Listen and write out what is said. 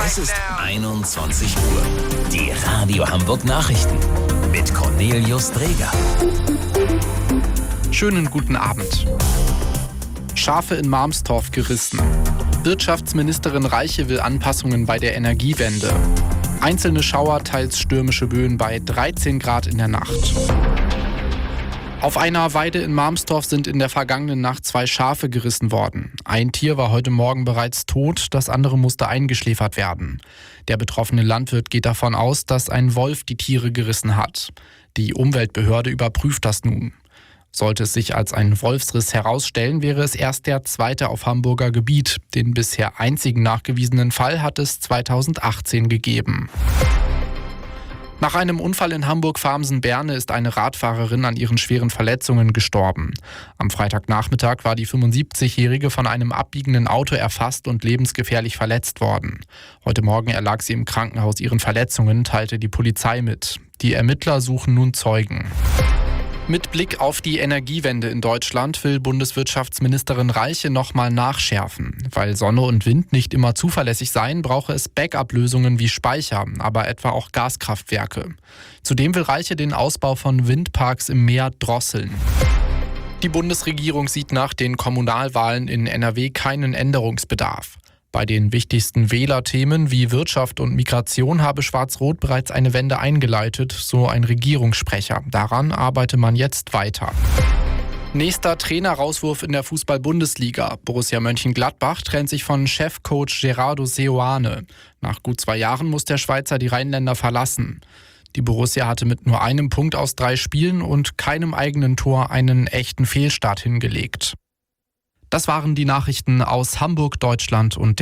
Es ist 21 Uhr. Die Radio Hamburg Nachrichten mit Cornelius Dreger. Schönen guten Abend. Schafe in Malmstorf gerissen. Wirtschaftsministerin Reiche will Anpassungen bei der Energiewende. Einzelne Schauer, teils stürmische Böen bei 13 Grad in der Nacht. Auf einer Weide in Malmstorf sind in der vergangenen Nacht 2 Schafe gerissen worden. Ein Tier war heute Morgen bereits tot, das andere musste eingeschläfert werden. Der betroffene Landwirt geht davon aus, dass ein Wolf die Tiere gerissen hat. Die Umweltbehörde überprüft das nun. Sollte es sich als ein Wolfsriss herausstellen, wäre es erst der zweite auf Hamburger Gebiet. Den bisher einzigen nachgewiesenen Fall hat es 2018 gegeben. Nach einem Unfall in Hamburg-Farmsen-Berne ist eine Radfahrerin an ihren schweren Verletzungen gestorben. Am Freitagnachmittag war die 75-Jährige von einem abbiegenden Auto erfasst und lebensgefährlich verletzt worden. Heute Morgen erlag sie im Krankenhaus ihren Verletzungen, teilte die Polizei mit. Die Ermittler suchen nun Zeugen. Mit Blick auf die Energiewende in Deutschland will Bundeswirtschaftsministerin Reiche nochmal nachschärfen. Weil Sonne und Wind nicht immer zuverlässig seien, brauche es Backup-Lösungen wie Speicher, aber etwa auch Gaskraftwerke. Zudem will Reiche den Ausbau von Windparks im Meer drosseln. Die Bundesregierung sieht nach den Kommunalwahlen in NRW keinen Änderungsbedarf. Bei den wichtigsten Wählerthemen wie Wirtschaft und Migration habe Schwarz-Rot bereits eine Wende eingeleitet, so ein Regierungssprecher. Daran arbeite man jetzt weiter. Nächster Trainerauswurf in der Fußball-Bundesliga. Borussia Mönchengladbach trennt sich von Chefcoach Gerardo Seoane. Nach gut 2 Jahren muss der Schweizer die Rheinländer verlassen. Die Borussia hatte mit nur einem Punkt aus 3 Spielen und keinem eigenen Tor einen echten Fehlstart hingelegt. Das waren die Nachrichten aus Hamburg, Deutschland und